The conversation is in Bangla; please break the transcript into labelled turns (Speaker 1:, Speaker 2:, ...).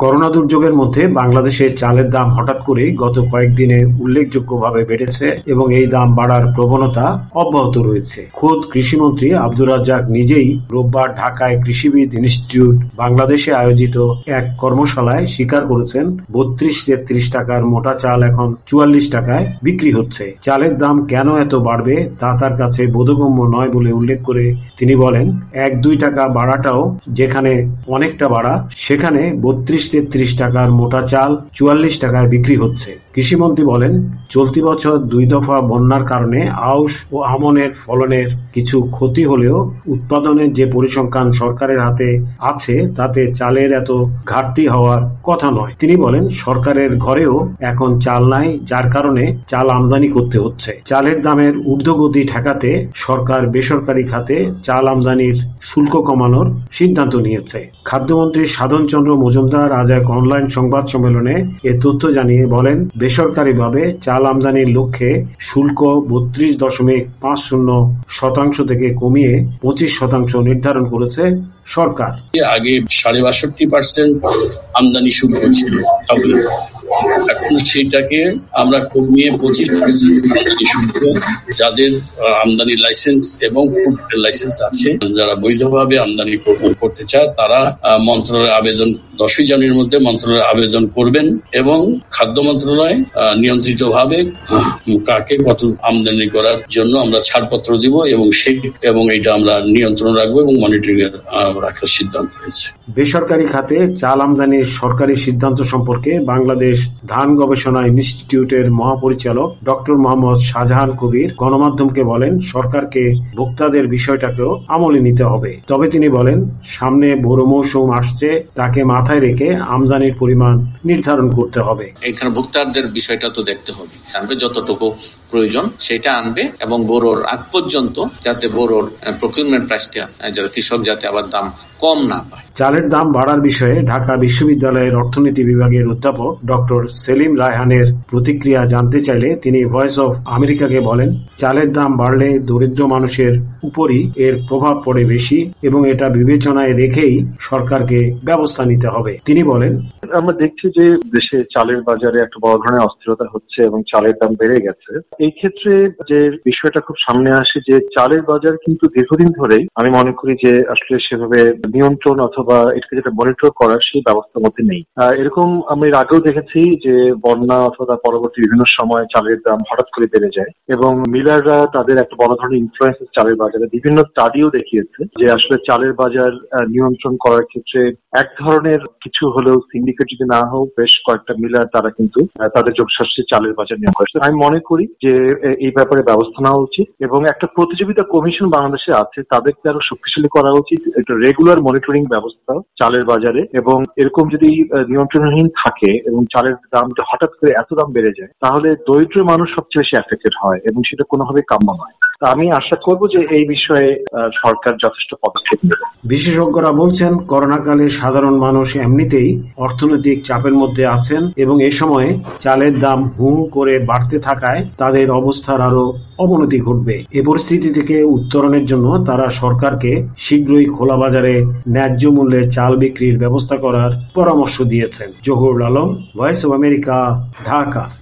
Speaker 1: করোনা দুর্যোগের মধ্যে বাংলাদেশে চালের দাম হঠাৎ করেই গত কয়েকদিনে উল্লেখযোগ্যভাবে বেড়েছে এবং এই দাম বাড়ার প্রবণতা অব্যাহত রয়েছে। খোদ কৃষিমন্ত্রী আব্দুর রাজ্জাক নিজেই রোববার ঢাকায় কৃষিবিদ ইনস্টিটিউট বাংলাদেশে আয়োজিত এক কর্মশালায় স্বীকার করেছেন ৩২-৩৩ টাকার মোটা চাল এখন ৪৪ টাকায় বিক্রি হচ্ছে। চালের দাম কেন এত বাড়বে তা তার কাছে বোধগম্য নয় বলে উল্লেখ করে তিনি বলেন, ১-২ টাকা বাড়াটাও যেখানে অনেকটা বাড়া, সেখানে ৩২-৩৩ টাকার মোটা চাল ৪৪ টাকায় বিক্রি হচ্ছে। কৃষিমন্ত্রী বলেন, চলতি বছর ২ দফা বন্যার কারণে আউশ ও আমনের ফলনের কিছু ক্ষতি হলেও উৎপাদনের যে পরিসংখ্যান সরকারের হাতে আছে তাতে চালের এত ঘাটতি হওয়ার কথা নয়। তিনি বলেন, সরকারের ঘরেও এখন চাল নাই, যার কারণে চাল আমদানি করতে হচ্ছে। চালের দামের ঊর্ধ্বগতি ঠেকাতে সরকার বেসরকারি খাতে চাল আমদানির শুল্ক কমানোর সিদ্ধান্ত নিয়েছে। খাদ্যমন্ত্রী সাধন চন্দ্র মজুমদার আজ এক অনলাইন সংবাদ সম্মেলনে এ তথ্য জানিয়ে বলেন, বেসরকারিভাবে চাল আমদানির লক্ষ্যে শুল্ক ৩২.৫০% থেকে কমিয়ে ২৫% নির্ধারণ করেছে সরকার।
Speaker 2: আগে ৬২.৫% আমদানি শুল্ক ছিল, এখন সেটাকে আমরা কমিয়ে ২৫% আমদানি শুল্ক, যাদের আমদানি লাইসেন্স এবং ফুড লাইসেন্স আছে, যারা বৈধভাবে আমদানি করতে চায় তারা মন্ত্রণালয়ে আবেদন ১০ই জানুয়ারির মধ্যে মন্ত্রণালয়ে আবেদন করবেন এবং খাদ্য মন্ত্রণালয় নিয়ন্ত্রিতভাবে কাকে কত আমদানি করার জন্য আমরা ছাড়পত্র দিব এবং এটা আমরা নিয়ন্ত্রণ রাখবো এবং মনিটরিং রাখার সিদ্ধান্ত হয়েছে।
Speaker 1: বেসরকারি খাতে চাল আমদানির সরকারি সিদ্ধান্ত সম্পর্কে বাংলাদেশ ধান গবেষণা ইনস্টিটিউটের মহাপরিচালক ডক্টর মোহাম্মদ শাহজাহান কবির গণমাধ্যমকে বলেন, সরকারকে ভোক্তাদের বিষয়টাকেও আমলে নিতে হবে। তবে তিনি বলেন, সামনে বোরো মৌসুম আসছে, তাকে মাথায় রেখে আমদানির পরিমাণ নির্ধারণ করতে হবে।
Speaker 3: এখানে ভোক্তাদের বিষয়টা তো দেখতে হবে, আনবে যতটুকু প্রয়োজন সেটা আনবে এবং বোরোর আগ পর্যন্ত যাতে বোরোর প্রকিউরমেন্ট প্রাইসটা যাতে কৃষক যাতে আবার দাম কম না পায়।
Speaker 1: চালের দাম বাড়ার বিষয়ে ঢাকা বিশ্ববিদ্যালয়ের অর্থনীতি বিভাগের অধ্যাপক ডক্টর সেলিম রায়হানের প্রতিক্রিয়া জানতে চাইলে তিনি ভয়েস অফ আমেরিকাকে বলেন, চালের দাম বাড়লে দরিদ্র মানুষের উপরই এর প্রভাব পড়ে বেশি এবং এটা বিবেচনায় রেখেই সরকারকে ব্যবস্থা নিতে হবে। তিনি বলেন,
Speaker 4: আমরা দেখছি যে দেশে চালের বাজারে একটা বড় ধরনের অস্থিরতা হচ্ছে এবং চালের দাম বেড়ে গেছে। এই ক্ষেত্রে যে বিষয়টা খুব সামনে আসে যে চালের বাজার কিন্তু দীর্ঘদিন ধরেই আমি মনে করি যে আসলে সেভাবে নিয়ন্ত্রণ অথবা এটাকে যেটা মনিটর করার সেই ব্যবস্থার মধ্যে নেই। এরকম আমি এর আগেও দেখেছি যে বন্যা অথবা পরবর্তী বিভিন্ন সময় চালের দাম হঠাৎ করে বেড়ে যায় এবং মিলাররা তাদের একটা বড় ধরনের ইনফ্লুয়েন্স চালের বাজারে বিভিন্ন স্টাডিও দেখিয়েছে যে আসলে চালের বাজার নিয়ন্ত্রণ করার ক্ষেত্রে এক ধরনের কিছু হলেও সিন্ডিকেট যদি না হোক বেশ কয়েকটা মিলার তারা কিন্তু তাদের যোগসাশ্রী চালের বাজার নিয়ন্ত্রণ করে। আমি মনে করি যে এই ব্যাপারে ব্যবস্থা নেওয়া উচিত এবং একটা প্রতিযোগিতা কমিশন বাংলাদেশে আছে, তাদেরকে আরো শক্তিশালী করা উচিত, একটা রেগুলার মনিটরিং ব্যবস্থা চালের বাজারে। এবং এরকম যদি নিয়ন্ত্রণহীন থাকে এবং চালের দামটা হঠাৎ করে এত দাম বেড়ে যায় তাহলে দরিদ্র মানুষ সবচেয়ে বেশি এফেক্টেড হয় এবং সেটা কোনোভাবে কাম্য নয়। আমি আশা করব যে এই বিষয়ে সরকার যথেষ্ট পদক্ষেপ নেবে।
Speaker 1: বিশেষজ্ঞরা বলছেন, করোনাকালে সাধারণ মানুষ এমনিতেই অর্থনৈতিক চাপের মধ্যে আছেন এবং এ সময়ে চালের দাম হু করে বাড়তে থাকায় তাদের অবস্থার আরো অবনতি ঘটবে। এ পরিস্থিতি থেকে উত্তরণের জন্য তারা সরকারকে শীঘ্রই খোলা বাজারে ন্যায্য মূল্যে চাল বিক্রির ব্যবস্থা করার পরামর্শ দিয়েছেন। Zahurul Alam, voice of America, Dhaka.